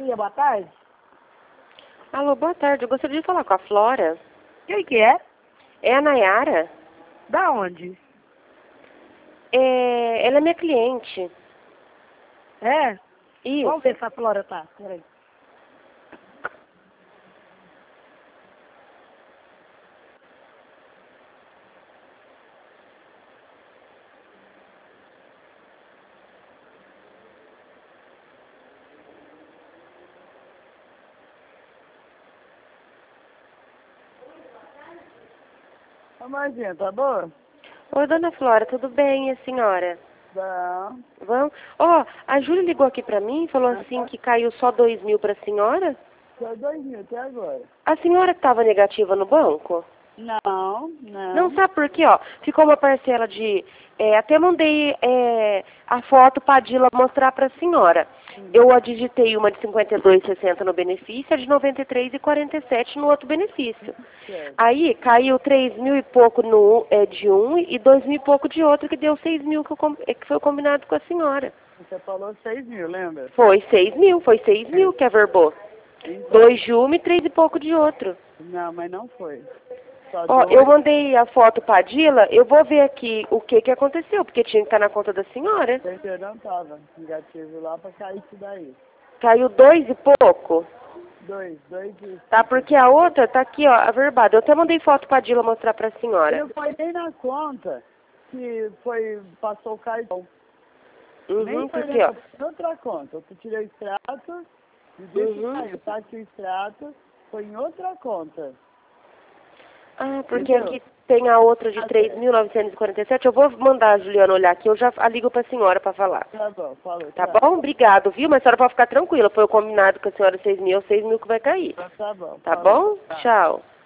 Floresia, boa tarde. Alô, boa tarde. Eu gostaria de falar com a Flora. Quem que é? É a Nayara? Da onde? Ela é minha cliente. É? Isso. Vamos ver se a Flora tá. Peraí. Ô, Marzinha, tá boa? Oi, dona Flora, tudo bem, e a senhora? Não. Vamos? Ó, a Júlia ligou aqui pra mim e falou assim que caiu só 2.000 pra senhora. Só 2.000 até agora. A senhora estava negativa no banco? Não. Não sabe por quê, ó? Ficou uma parcela de... até mandei a foto pra Dila mostrar pra senhora. Eu digitei uma de 52,60 no benefício, a de 93,47 no outro benefício. Certo. Aí caiu 3.000 e pouco de um e 2.000 e pouco de outro, que deu 6.000 que foi combinado com a senhora. Você falou 6.000, lembra? Foi 6.000 que averbou. Então. 2 de uma e 3 e pouco de outro. Não, mas não foi. Só Ó, dois. eu mandei a foto pra Dila, eu vou ver aqui o que aconteceu, porque tinha que estar na conta da senhora. Eu não tava negativo lá pra cair isso daí. Caiu 2 e pouco. 2 e... Tá, porque a outra tá aqui, ó, averbada. Eu até mandei foto pra Dila mostrar pra senhora. Não foi nem na conta que passou o cartão. Nem foi porque, ó. outra conta. Eu tirei o extrato e deixa caiu. Tá aqui o extrato, foi em outra conta. Ah, porque Entendeu? aqui tem a outra de 3.947. Eu vou mandar a Juliana olhar aqui, eu já ligo pra senhora pra falar. Tá bom, falou. Tá bom? Obrigado, viu? Mas a senhora pode ficar tranquila. Foi o combinado com a senhora 6.000 que vai cair. Tá bom. Tá falou. bom? Tchau.